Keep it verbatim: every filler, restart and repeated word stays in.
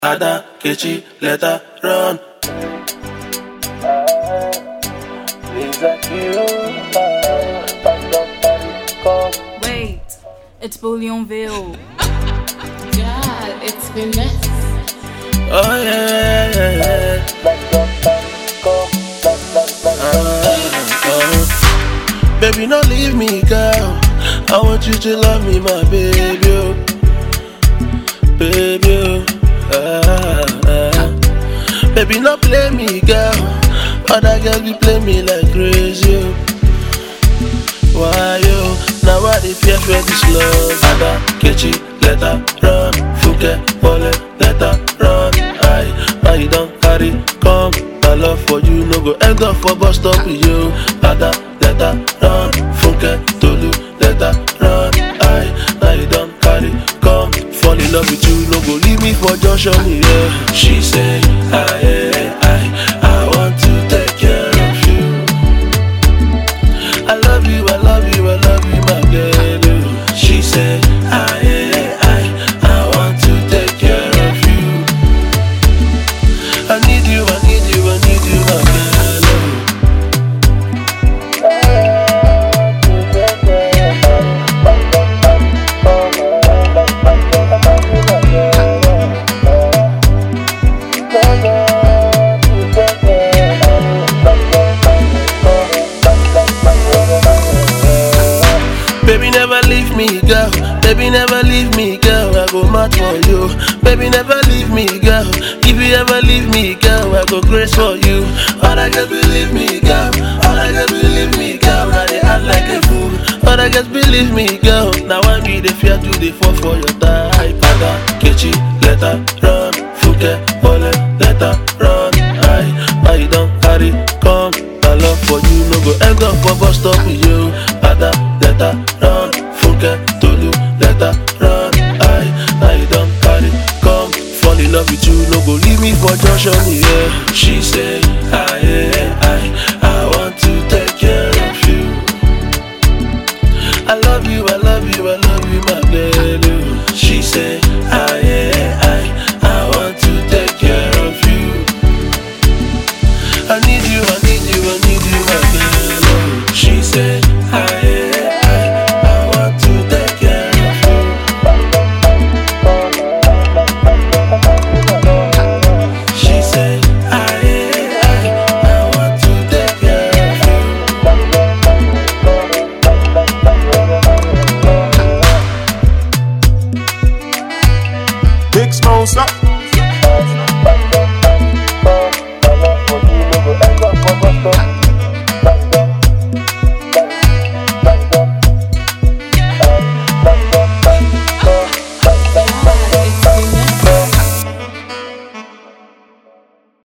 Ada, Kechi, let her run. Wait, it's Bouillonville. God, it's Vanessa. Oh yeah, yeah, yeah. Uh, uh. Baby, don't leave me, girl. I want you to love me, my baby, oh. Baby, oh. Ah, ah. Baby, don't play me, girl. Other girls be play me like crazy, oh. Why, yo? Now I dey fear for this love. Ada, Kechi, let her run. Fuke, Pole, let her run. Aye, now you don't carry, come. My love for you no go end up for bus stop with you. Ada, let her run. Fuke, Tolu, let her run. Aye, now you don't carry, come. Fall in love with you, no go leave me for junction, yeah. She say, aye, aye, I want to take care of you. I love you, I love you, I love you, my girl. She said, I, I, I want to take care of you. I need you, I need you, I need you, my girl. Baby, never leave me, girl. Baby, never leave me, girl. I go mad for you. Baby, never leave me, girl. If you ever leave me, girl, I go grace for you. All I get believe me, girl. All I get believe me, girl. Now they act like a fool. All I get believe me, girl. Now I be the fear to the fall for your type. Ada, Kechi, let her run. Fuke, Pole, let her run. Aye, now you don't carry, come. My love for you no go end up for bus stop with you. Ada, let her run. Fuke, Tolu, let her run. Aye, now you don't carry, come. Fall in love with you, no go leave me for junction, yeah. She say,